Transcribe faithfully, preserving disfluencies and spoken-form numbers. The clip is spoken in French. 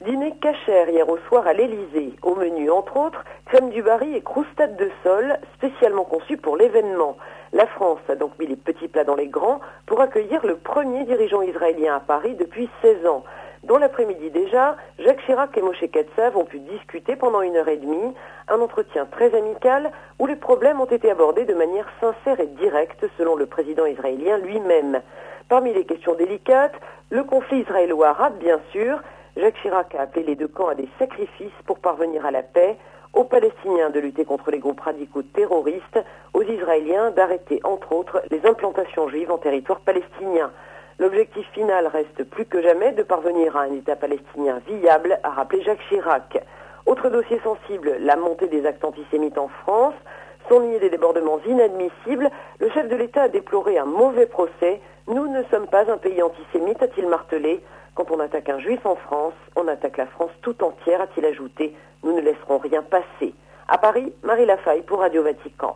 Dîner cachère hier au soir à l'Élysée. Au menu, entre autres, crème du Bari et croustade de sol, spécialement conçue pour l'événement. La France a donc mis les petits plats dans les grands pour accueillir le premier dirigeant israélien à Paris depuis seize ans. Dans l'après-midi déjà, Jacques Chirac et Moshe Katsav ont pu discuter pendant une heure et demie, un entretien très amical où les problèmes ont été abordés de manière sincère et directe selon le président israélien lui-même. Parmi les questions délicates, le conflit israélo-arabe bien sûr. Jacques Chirac a appelé les deux camps à des sacrifices pour parvenir à la paix, aux Palestiniens de lutter contre les groupes radicaux terroristes, aux Israéliens d'arrêter entre autres les implantations juives en territoire palestinien. L'objectif final reste plus que jamais de parvenir à un État palestinien viable, a rappelé Jacques Chirac. Autre dossier sensible, la montée des actes antisémites en France. Sans nier des débordements inadmissibles, le chef de l'État a déploré un mauvais procès. Nous ne sommes pas un pays antisémite, a-t-il martelé. Quand on attaque un juif en France, on attaque la France tout entière, a-t-il ajouté. Nous ne laisserons rien passer. À Paris, Marie Lafaille pour Radio Vatican.